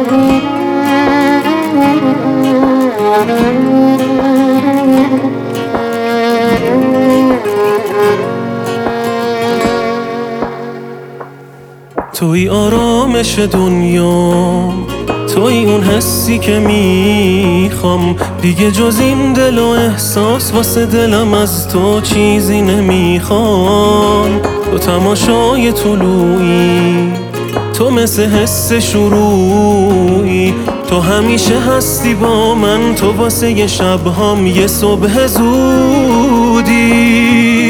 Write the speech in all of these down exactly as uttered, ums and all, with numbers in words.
توی آرامش دنیا، توی اون حسی که میخوام، دیگه جز این دل و احساس واسه دلم از تو چیزی نمیخوام. تو تماشای طلوعی، تو مثل حس شروعی، تو همیشه هستی با من، تو واسه یه شبهام یه صبح زودی.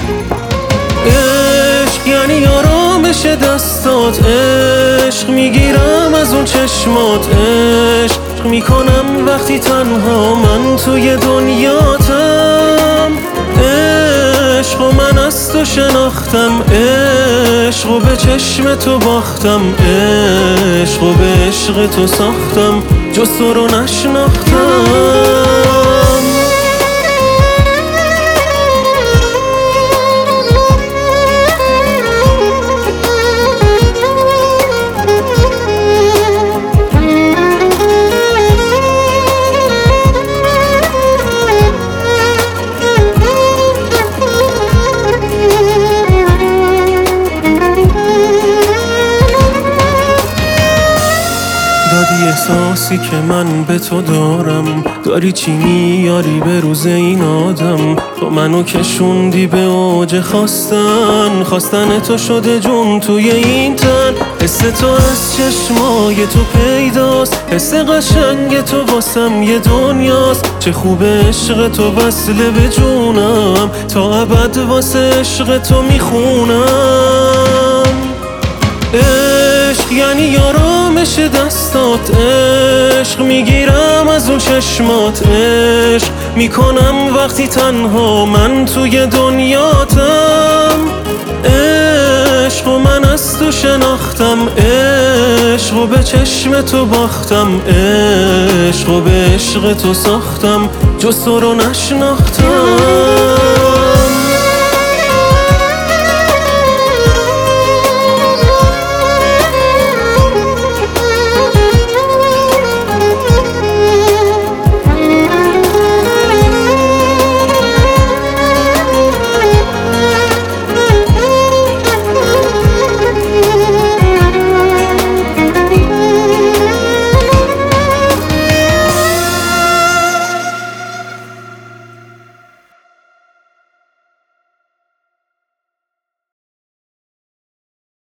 عشق یعنی آرامش دستات، عشق میگیرم از اون چشمات، عشق میکنم وقتی تنها من توی دنیاتم. عشق و من از تو شناختم، عشق و به چشم تو باختم، عشق و به عشق تو ساختم، جز تو رو نشناختم. دادی احساسی که من به تو دارم، داری چی میاری به روز این آدم. تو منو کشوندی به اوج خواستن، خواستن تو شده جون توی این تن. حس تو از چشمای تو پیداست، حس قشنگ تو واسم یه دنیاست. چه خوب عشق تو وصله به جونم، تا ابد واسه عشق تو میخونم. عشق یعنی آرامش دستات، عشق میگیرم از اون چشمات، عشق میکنم وقتی تنها من توی دنیاتم. عشق و من از تو شناختم، عشق و به چشم تو باختم، عشق و به عشق تو ساختم، جز تو رو نشناختم.